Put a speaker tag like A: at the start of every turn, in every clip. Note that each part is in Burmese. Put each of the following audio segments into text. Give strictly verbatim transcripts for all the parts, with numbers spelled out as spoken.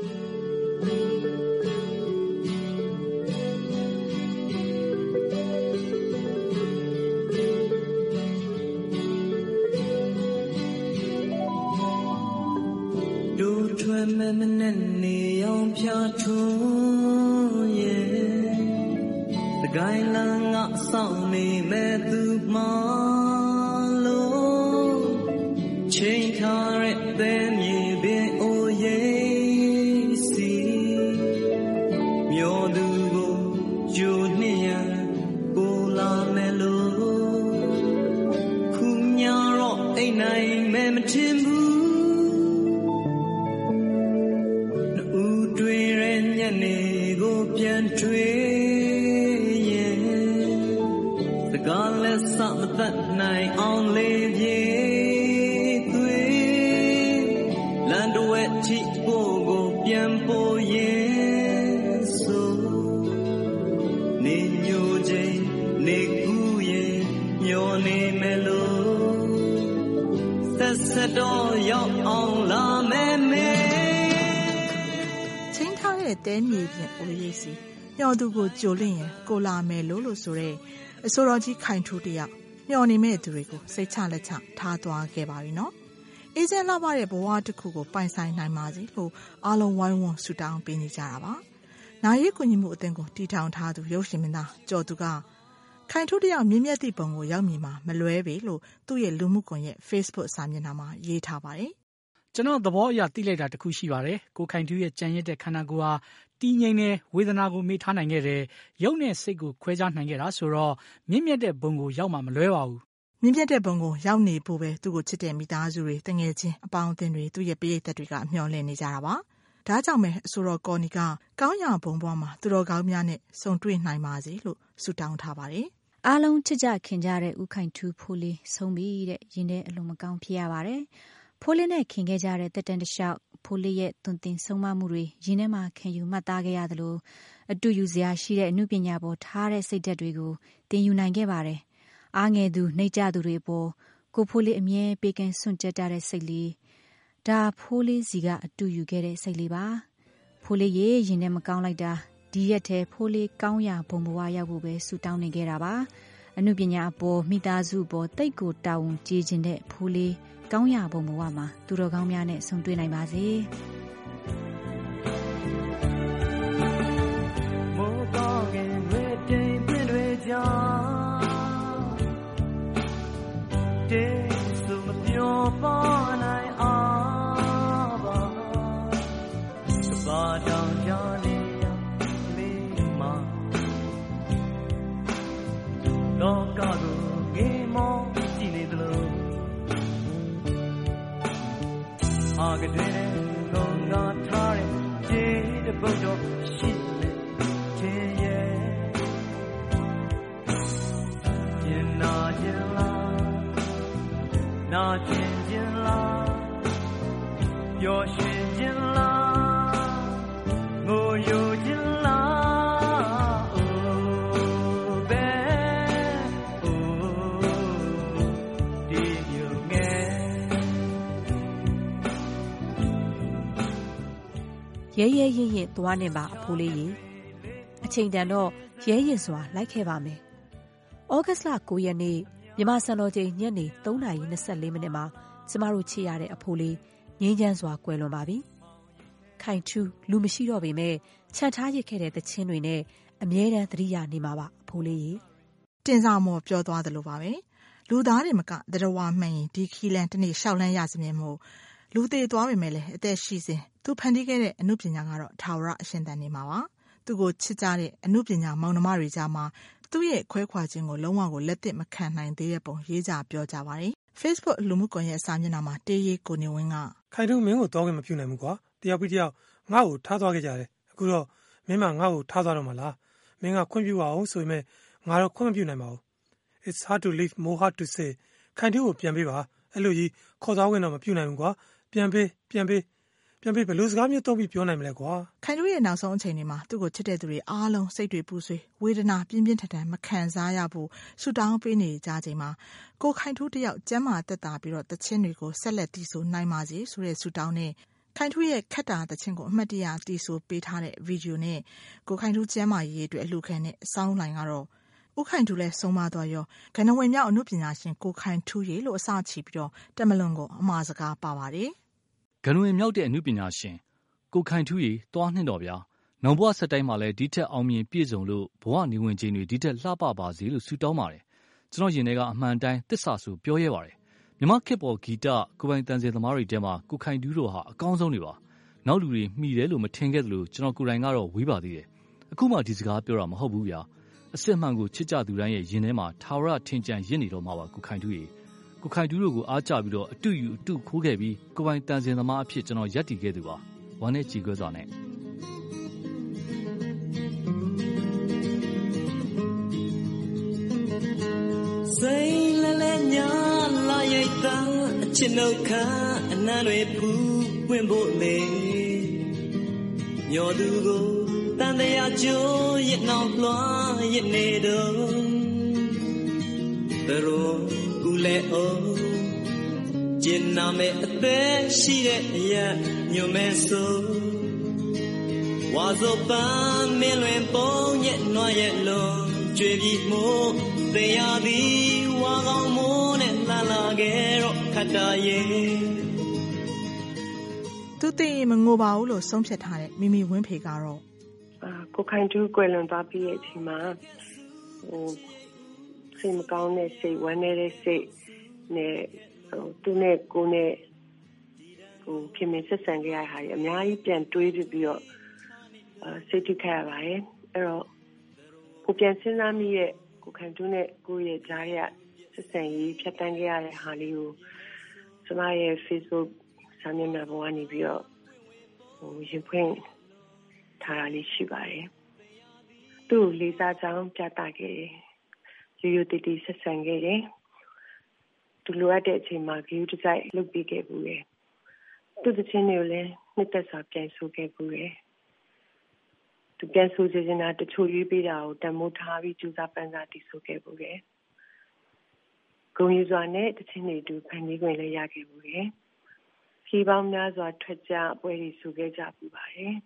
A: တဲမြေပြင်အိုရေးစီမျောသူကိုကြိုလင့်ရင်ကိုလာမယ်လို့လို့ဆိုတဲ့အစိုးရကြီးခိုင်ထူးတယောက်မျောနေမဲ့သူတွေကိုစိတ်ချလက်ချထားသွားခဲ့ပါပြီနော်အေးချမ်းလှပတဲ့ဘဝတစ်ခုကိုပိုင်ဆိုင်နိုင်ပါစေလို့အားလုံးဝိုင်းဝန်းဆုတောင်းပေးနေကြတာပါနာရီကူညီမှုအသင်းကိုတည်ထောင်ထားသူရုပ်ရှင်မင်းသားကျော်သူကခိုင်ထူးတယောက်မြင့်မြတ်သည့်ပုံကိုရောက်မြင်မှာမလွဲပေလို့သူ့ရဲ့လူမှုကွန်ရက် Facebook စာမျက်နှာမှာရေးထားပါတယ်
B: ကျွန်တော်သဘောအရသိလိုက်တာတခုရှိပါတယ်ကိုခိုင်ထူးရဲ့ကြံရစ်တဲ့ခန္ဓာကိုယ်ဟာတည်ငြိမ်တဲ့ဝေဒနာကိုမေ့ထားနိုင်ခဲ့တယ်ရုပ်နဲ့စိတ်ကိုခွဲခြားနိုင်ခဲ့တာဆိုတော့မြင့်မြတ်တဲ့ဘုံကိုရောက်မှာမလွဲပါဘူး
A: မြင့်မြတ်တဲ့ဘုံကိုရောက်နေဖို့ပဲသူ့ကိုချစ်တဲ့မိသားစုတွေတငယ်ချင်းအပေါင်းအသင်းတွေသူ့ရဲ့ပရိသတ်တွေကမျှော်လင့်နေကြတာပါဒါကြောင့်ပဲအဆိုတော်ကော်နီကကောင်းရာဘုံဘွားမှာသူတော်ကောင်းများနဲ့ဆုံတွေ့နိုင်ပါစေလို့ဆုတောင်းထားပါတယ်
C: အားလုံးချစ်ကြခင်ကြတဲ့ဦးခိုင်ထူးဖိုးလေးဆုံးပြီတဲ့ရင်ထဲအလုံးမကောင်းဖြစ်ရပါတယ်ဖိုးလေးနဲ့ခင်ခဲ့ကြတဲ့တက်တန်တလျှောက်ဖိုးလေးရဲ့သွန်သင်ဆုံးမမှုတွေရင်းထဲမှာခင်ယူမှတ်သားခဲ့ရသလိုအတူယူစရာရှိတဲ့အမှုပညာပေါ်ထားတဲ့စိတ်ဓာတ်တွေကိုသင်ယူနိုင်ခဲ့ပါတယ်။အားငယ်သူနှိမ့်ကြသူတွေပေါ်ကိုဖိုးလေးအမြဲပေးကမ်းစွန့်ကြက်တဲ့စိတ်လေးဒါဖိုးလေးစီကအတူယူခဲ့တဲ့စိတ်လေးပါ။ဖိုးလေးရေရင်ထဲမကောင်းလိုက်တာဒီရက်ထဲဖိုးလေးကောင်းရာဘုံဘဝရောက်ဖို့ပဲဆုတောင်းနေခဲ့တာပါ။အမှုပညာအပေါ်မိသားစုပေါ်တိတ်ကိုတာဝန်ကျေခြင်းတဲ့ဖိုးလေးကောင်းရာဘုံဘဝမှာသူတော်ကောင်းများနဲ့ဆုံတွေ့နိုင်ပါစေ။
D: မိုးကောင်းကင်တွေတိမ်ပြင်းတွေကြောင့်တေးစုမပြောပါနိုင်အောင်ပါစပါတောင်ကြလေးလေးမှာလောကကိုငေးမောင်းကြည့်နေသလိုအာကတဲ့လုံငါထားတဲ့ခြေတစ်ပုတ်တော့ရှိနေခြင်းရဲ့ရင်နာခြင်းလားနာခြင်းခြင်းလားပျော်ရွှင်ခြင်းလားငိုယိုခြင်းလားအိုးပဲအိုးဒီမျိုးငယ်
C: ရဲရဲရင့်ရင့်သွားနေပါအဖိုးလေးကြီးအချိန်တန်တော့ရဲရင်စွာလိုက်ခဲ့ပါမယ်။ဩဂတ်လ၉ရက်နေ့မြန်မာစံတော်ချိန်ညနေ၃နာရီ၂၄မိနစ်မှာကျမတို့ချစ်ရတဲ့အဖိုးလေးငြိမ်းချမ်းစွာကွယ်လွန်ပါပြီ။ခိုင်ထူးလူမရှိတော့ပေမဲ့ခြံထားရစ်ခဲ့တဲ့သချင်းတွေနဲ့အမြဲတမ်းသတိရနေမှာပါအဖိုးလေးကြီး
A: တင်စာမော်ပြောသွားသလိုပါပဲလူသားတွေမကတရဝမှန်ရင်ဒီခီလန်တနေ့ရှောက်လန်းရစမြင်မို့လူသေးသွားပေမဲ့လည်းအသက်ရှိစဉ်သူဖန်တီးခဲ့တဲ့အမှုပညာကတော့ထာဝရအရှင်တန်နေမှာပါသူကိုချစ်ကြတဲ့အမှုပညာမောင်နှမတွေကြားမှာသူ့ရဲ့ခွဲခွာခြင်းကိုလုံးဝကိုလက်သင့်မခံနိုင်သေးတဲ့ပုံရေးကြပြောကြပါတယ် Facebook လူမှုကွန်ရက်စာမျက်နှာမှာတေးရေးကိုနေဝင်းက
E: ခိုင်ထူးမင်းကိုတော့ခင်မပြုနိုင်ဘူးကွာတယောက်ပြီးတယောက်ငါ့ကိုထားသွားခဲ့ကြတယ်အခုတော့မင်းမငါ့ကိုထားသွားတော့မလားမင်းကခွင့်ပြုအောင်ဆိုပေမဲ့ငါတော့ခွင့်မပြုနိုင်ပါဘူး It's hard to leave more hard to say ခိုင်ထူးကိုပြန်ပေးပါအဲ့လိုကြီးခေါ်သွားဝင်တော့မပြုနိုင်ဘူးကွာပြန်ပေးပြန်ပေးပြန်ပေးဘယ်လိုစကားမျိုးသုံးပြီးပြောနိုင်မလဲကွာ
A: ခိုင်ထူးရဲ့နောက်ဆုံးအချိန်တွေမှာသူ့ကိုချစ်တဲ့သူတွေအားလုံးစိတ်တွေပူဆွေးဝေဒနာပြင်းပြင်းထန်ထန်မခံစားရဖို့ဆူတောင်းပေးနေကြချိန်မှာကိုခိုင်ထူးတယောက်ကျမ်းမာသက်သာပြီးတော့တခြင်းတွေကိုဆက်လက်တည်ဆူနိုင်ပါစေဆိုတဲ့ဆူတောင်းနဲ့ခိုင်ထူးရဲ့ခက်တာတခြင်းကိုအမှတ်တရတီဆိုပေးထားတဲ့ဗီဒီယိုနဲ့ကိုခိုင်ထူးကျမ်းမာရေးအတွက်အလှခံတဲ့စောင်းလိုင်းကတော့ဦးခိုင်ထူးလည်းဆုံးမသွားရောကဏ္ဍဝင်မြောက်အနုပညာရှင်ကိုခိုင်ထူးရေလို့အစချီပြီးတော့တက်မလွန်ကိုအမှားစကားပါပါတယ်
F: ကဏ္ဍဝင်မြောက်တဲ့အနုပညာရှင်ကိုခိုင်ထူးရေတွားနှင်းတော်ဗျာနောင်ဘဝဆက်တိုင်းမှာလည်းဒီထက်အောင်မြင်ပြည့်စုံလို့ဘဝနေဝင်ခြင်းတွေဒီထက်လှပပါစေလို့ဆုတောင်းပါတယ်ကျွန်တော်ရင်ထဲကအမှန်တိုင်းသစ္စာဆိုပြောရဲပါတယ်မြမခေတ်ပေါ်ဂီတကိုပိုင်တန်စင်သမားတွေထဲမှာကိုခိုင်ထူးတို့ဟာအကောင်းဆုံးတွေပါနောက်လူတွေမှီတယ်လို့မထင်ခဲ့သလိုကျွန်တော်ကိုယ်တိုင်ကတော့ဝေးပါသေးတယ်အခုမှဒီစကားပြောတာမဟုတ်ဘူးဗျာအစစ်မှန်ကိုချစ်ကြသူတိုင်းရဲ့ရင်ထဲမှာထာဝရထင်ကြံရစ်နေတော့မှာပါကိုခိုင်ထူးရေကိုခိုင်ထူးတို့ကိုအားကျပြီးတော့အတူယူအတူခိုးခဲ့ပြီးကိုပိုင်တန်စင်သမားအဖြစ်ကျွန်တော်ယက်တည်ခဲ့သူပါဝမ်းနဲ့ကြည်ခွဲစွာနဲ့
D: စိတ်လလဲညာလာရိတ်တာအချစ်နှုတ်ခမ်းအနံ့တွေဖူးပွင့်ဖို့လေမျောသူကိုတန်တရားကျိုးရစ်နှောင်လွှမ်းရစ်နေတော့ဘရောဦးလဲအောင်ကျင်နာမဲ့အသက်ရှိတဲ့အရာညွန်မဲ့ဆိုဝါစောပန်းမင်းလွင်ပုံရဲ့နွားရဲ့လုံးကျွေပြီးမို့တရားသည်ဝါကောင်းမိုးနဲ့လှလာခဲ့တော့ခတ်တာရဲ့
A: သူသိမငိုပါဘူးလို့ဆုံးဖြတ်ထားတဲ့မိမိဝင်းဖေကတော့
G: အာကိုခိုင်တူကွယ်လွန်သွားပြီးတဲ့အချိန်မှာဟိုစိတ်မကောင်းတဲ့စိတ်ဝမ်းနေတဲ့စိတ်နဲ့ဟိုသူနဲ့ကိုနဲ့ဟိုခင်မဆက်ဆံကြရတာအများကြီးပြန်တွေးပြီးတော့အာစိတ်ထိခိုက်ရပါတယ်အဲ့တော့ကိုပြန်စဉ်းစားမိရဲ့ကိုခိုင်တူနဲ့ကိုရဲ့ကြားရဆက်ဆံရေးဖြတ်တန်းကြရတဲ့ဟာလေးကိုကျမရဲ့ Facebook စာမျက်နှာပေါ်ကနေပြီးတော့ဟိုရင်ဖွင့်ထားတာလေးရှိပါတယ်သူ့လေးစားကြောင်းပြသခဲ့တယ်ရိုးရိုးတည်တည်ဆက်ဆံခဲ့တယ်သူလိုအပ်တဲ့အချိန်မှာ view တစ်စိုက်လုပ်ပေးခဲ့ဘူးလေသူ့တခြင်းတွေကိုလည်းနှစ်သက်စွာပြန်ဆိုခဲ့ဘူးလေသူပြန်ဆိုချင်တာတချို့ရွေးပေးတာကိုတမိုးထားပြီးကြိုးစားပန်းစားတည်ဆိုခဲ့ဘူးလေဂုဏ်ယူစွာနဲ့တခြင်းတွေတူဖန်တီးခွင့်လည်းရခဲ့ဘူးလေခီးပေါင်းများစွာထွက်ကြပွဲတွေဆိုခဲ့ကြပူပါတယ်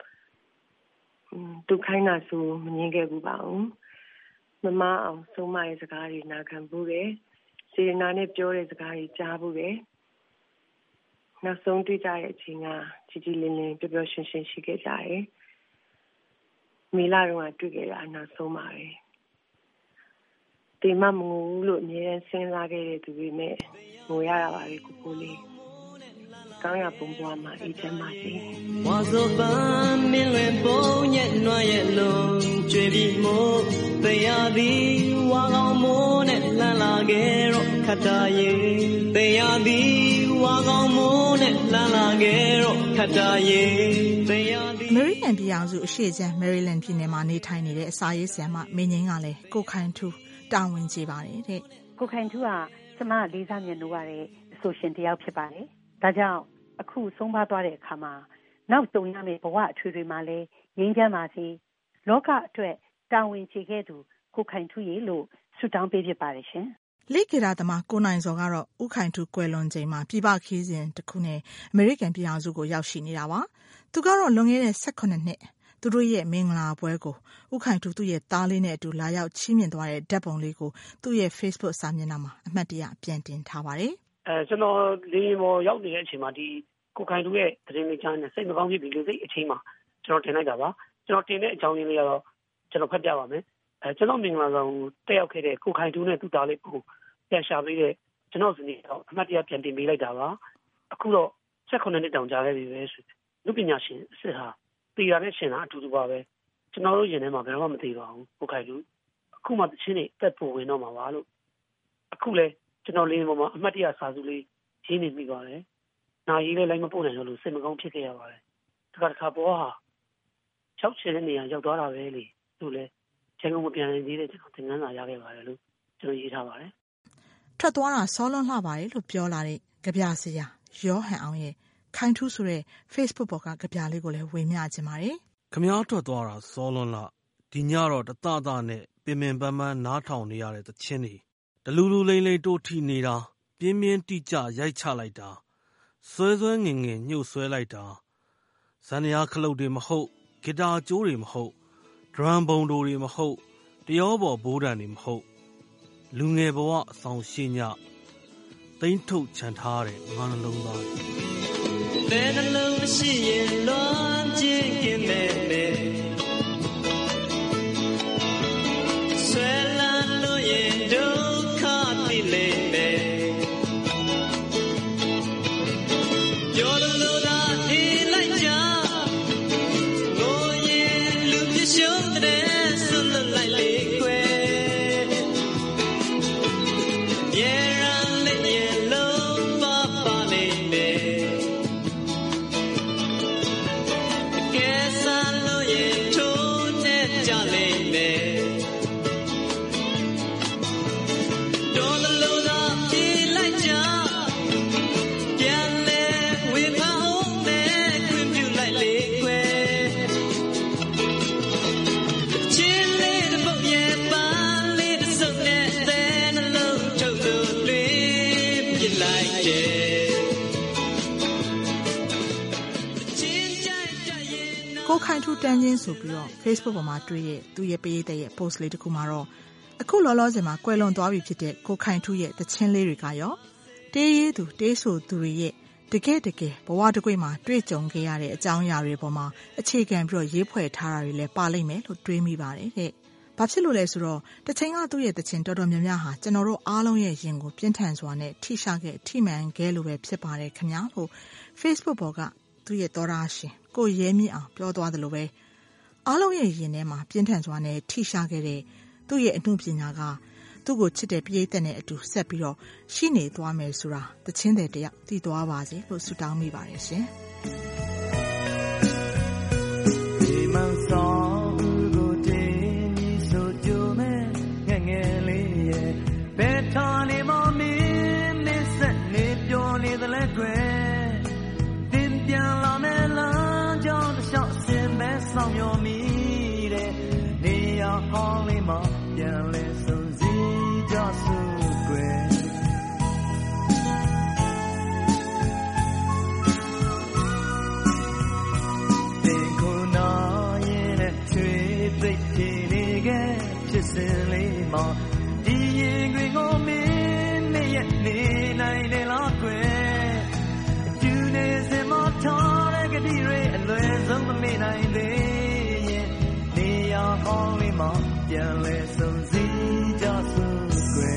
G: သူခိုင်းတာဆိုမငြင်းခဲ့ဘူးပါဘူးမမအောင်ဆုံးမရဲ့စကားတွေနာခံဘူးလေစေရနာနဲ့ပြောတဲ့စကားတွေကြားဘူးလေနောက်ဆုံးတွေ့ကြတဲ့အချိန်ကជីជីလင်းလင်းပျော်ပျော်ရွှင်ရွှင်ရှိခဲ့ကြတယ်မေလာတော့တွေ့ခဲ့တာနောက်ဆုံးပါပဲဒီမမငူလို့အမြဲတမ်းစဉ်းစားခဲ့တဲ့သူတွေနဲ့ငိုရတာပါပဲကိုကိုလေးကောင်းရပုံပေါ်မှာအေးချမ်းပါစေ
D: ဝါစောပန်းမင်းလွင်ပုံရဲ့နွားရဲ့လုံးကျွေပြီးမို့တရားသည်ဝါကောင်းမိုးနဲ့လှမ်းလာခဲ့တော့ခတ်တာရဲ့တရားသည်ဝါကောင်းမိုးနဲ့လှမ်းလာခဲ့တော့ခတ်တာရဲ့တရားသည်
A: အမေရိကန်ပြည်အောင်စုအရှေ့ခြမ်းမယ်ရီလန်းပြည်နယ်မှာနေထိုင်နေတဲ့အစာရေးဆရာမမင်းငင်းကလည်းကိုခိုင်ထူးတာဝန်ကြီးပါတယ်တဲ့
H: ကိုခိုင်ထူးကကျမလေးစားမြတ်နိုးရတဲ့အဆိုရှင်တယောက်ဖြစ်ပါတယ်ဒါကြောင့်အခုဆုံးပါသွားတဲ့အခါမှာနောက်တုံရမယ့်ဘဝအထွေထွေမှာလည်းငြိမ်းချမ်းပါစေလောကအတွက်တာဝန်ကျေခဲ့သူကိုခိုင်ထူးရေလို့ဆုတောင်းပေးဖြစ်ပါတယ်ရှင်
A: လိကေရာသမားကိုနိုင်စောကတော့ဦးခိုင်ထူးကွယ်လွန်ချိန်မှာပြည်ပခီးစဉ်တစ်ခုနဲ့အမေရိကန်ပြည်အောင်စုကိုရောက်ရှိနေတာပါသူကတော့လွန်ခဲ့တဲ့၁၈နှစ်သူတို့ရဲ့မင်္ဂလာပွဲကိုဦးခိုင်ထူးသူ့ရဲ့သားလေးနဲ့အတူလာရောက်ချီးမြှင့်သွားတဲ့ဓာတ်ပုံလေးကိုသူ့ရဲ့ Facebook စာမျက်နှာမှာအမှတ်တရပြန်တင်ထားပါတယ်
I: အဲကျွန်တော်လေးမော်ရောက်နေတဲ့အချိန်မှာဒီကိုခိုင်ထူးရဲ့သတင်းလေးကြားနေစိတ်မကောင်းဖြစ်ပြီးလူစိတ်အချိန်မှာကျွန်တော်တင်လိုက်တာပါကျွန်တော်တင်တဲ့အကြောင်းရင်းလေးကတော့ကျွန်တော်ဖတ်ပြပါမယ်အဲကျွန်တော်မင်္ဂလာဆောင်တက်ရောက်ခဲ့တဲ့ကိုခိုင်ထူးနဲ့သူ့သားလေးကိုပြန်ရှာပေးတဲ့ကျွန်တော်ဇနီးတော့အမှတ်တရပြန်တင်ပေးလိုက်တာပါအခုတော့၁၈နှစ်တောင်ကြာခဲ့ပြီပဲဆိုလူပညာရှင်အစ်စ်ဟာတည်ရတဲ့ရှင်ကအတူတူပါပဲကျွန်တော်တို့ရင်ထဲမှာဘယ်တော့မှမသိပါဘူးကိုခိုင်ထူးအခုမှတချင်းနေအသက်ပိုဝင်တော့မှာပါလို့အခုလဲကျွန်တော်လေးပေါ်မှာအမှတ်တရစာစုလေးရင်းနေမိပါတယ်နာရီလေးလိုက်မပို့နိုင်တော့လို့စိတ်မကောင်းဖြစ်ခဲ့ရပါတယ်တခါတခါပေါ်ဟာ၆ချင်တဲ့နေရာရောက်သွားတာပဲလေသူလည်းချိန်ကုန်မပြန်နိုင်သေးတဲ့ကျွန်တော်သင်ခန်းစာရခဲ့ပါတယ်လို့ကျွန်တော်ရေးထားပါတယ်
A: ထွက်သွားတာစောလွန်လှပါတယ်လို့ပြောလာတဲ့ကြပြစရာရောဟန်အောင်ရဲ့ခိုင်ထူးဆိုတဲ့ Facebook ပေါ်ကကြပြလေးကိုလည်းဝေမျှခြင်းပါတယ်
J: ခမားထွက်သွားတာစောလွန်လှဒီညတော့တတတနဲ့ပင်ပင်ပန်းပန်းနားထောင်နေရတဲ့သချင်းတွေဒလူလူလိမ့်လိမ့်တိုးထီနေတာပြင်းပြင်းတိကျရိုက်ချလိုက်တာဆွဲဆွဲငင်ငင်ညှို့ဆွဲလိုက်တာဇန်နယာခလုတ်တွေမဟုတ်ဂီတာကျိုးတွေမဟုတ်ဒရမ်ဘုံတို့တွေမဟုတ်တရောပေါ်ဘိုးတန်တွေမဟုတ်လူငယ်ဘဝအဆောင်ရှိညသိမ့်ထုတ်ချန်ထားတဲ့ငါနှလုံးသား
D: ဘယ်နှလုံးမရှိရင်လွန်ကျင်ကင်းမဲ့မဲ့ဆွဲလန်းလို့ရင်ဒုက္ခတိလေမဲ့ပြောလို့သာဒီလိုက်ကြငိုရင်လူပြရှုံးတဲ့ဆွလွတ်လိုက်လေခွဲရေရန်လေးရေလုံးပါပါနေမဲ့ကဲဆန်းလို့ရင်ထိုးတဲ့ကြလေမဲ့တော်လို့သာဒီလိုက်ကြပြန်လေဝေဖန်အောင်နဲ့ခွင့်ပြုလိုက်လေခွဲချင်းလေးတစ်ပုတ်ရဲ့ပန်းလေးတစ်စုံနဲ့သဲနှလုံးထုတ်လို့တွေးပြလိုက်တယ်
A: ကိုခိုင်ထူးတန်းချင်းဆိုပြီးတော့ Facebook ပေါ်မှာတွေ့ရသူ့ရဲ့ပရိသတ်ရဲ့ post လေးတစ်ခုမှာတော့အခုလောလောဆယ်မှာကွယ်လွန်သွားပြီဖြစ်တဲ့ကိုခိုင်ထူးရဲ့သချင်းလေးတွေကရောတေးရေးသူတေးဆိုသူတွေရဲ့တကယ်တကယ်ဘဝတစ်ခွေမှာတွေ့ကြုံခဲ့ရတဲ့အကြောင်းအရာတွေပေါ်မှာအခြေခံပြီးတော့ရေးဖွဲ့ထားတာတွေလည်းပါလိမ့်မယ်လို့တွေးမိပါတယ်တဲ့။ဘာဖြစ်လို့လဲဆိုတော့တချိန်ကသူ့ရဲ့သချင်းတော်တော်များများဟာကျွန်တော်တို့အားလုံးရဲ့ရင်ကိုပြင်းထန်စွာနဲ့ထိရှခဲ့ထိမှန်ခဲ့လို့ပဲဖြစ်ပါတယ်ခင်ဗျာလို့ Facebook ပေါ်ကသူ့ရဲ့သောတာရှင်ကိုရဲမြင့်အောင်ပြောသွားတယ်လို့ပဲအားလုံးရဲ့ရင်ထဲမှာပြင်းထန်စွာနဲ့ထိရှခဲ့တဲ့သူ့ရဲ့အမှုပညာကသူ့ကိုချစ်တဲ့ပရိသတ်နဲ့အတူဆက်ပြီးတော့ရှိနေသွားမယ်ဆိုတာသချင်းတွေတယောက်သိသွားပါစေလို့ဆုတောင်းမိပါတယ်ရှင်
D: ဒီမန်ဆောင်ကိုတင်းကြီးဆိုကြမဲ့ငငယ်လေးရဲ့ဘယ်ထားနေမမင်းမစ်ဆက်နေပြောနေသလဲကွယ်တင်းပြန်လာမယ်လားကြောင့်တစ်လျှောက်စင်ပဲဆောင်မျောမိတဲ့နေရဟောင်းလေးမှာပြန်လဲစုံစည်းကြစုကွယ်တင်ခုနာရင်နဲ့ချွေသိပ်ဖြေနေခဲ့ဖြစ်စဉ်လေးမှာဒီရင်တွင်ကိုမင်းနဲ့ရဲ့နေနိုင်တယ်လားကွယ်ကျူနေစင်မထားတဲ့ကတိတွေအလွယ်ဆုံးမမေ့နိုင်သေးရင်နေရဟောင်းလေးမှာပြန်လဲစုံစည်းကြစုကွယ်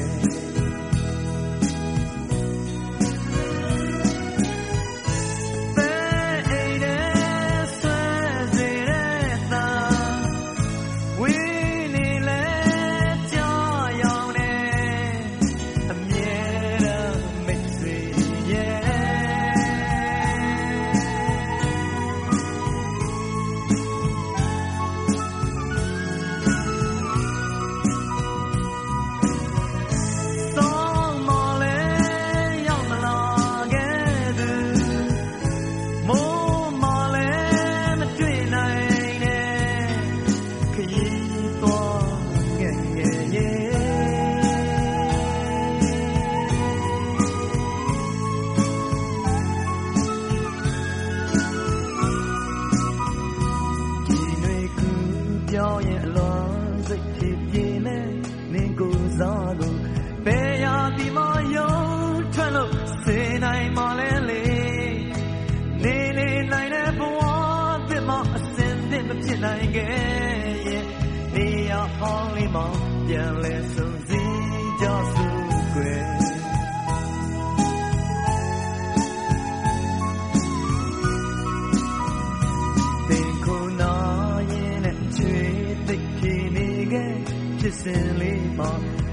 D: နိုင်ခဲ့ရဲ့နေရဟောင်းလေးမှာပြန်လဲစုံစည်းကြစုကွယ်တင်ခုနာရင်နဲ့ချွေသိပ်ဖြေနေခဲ့ဖြစ်စဉ်လေးမှာ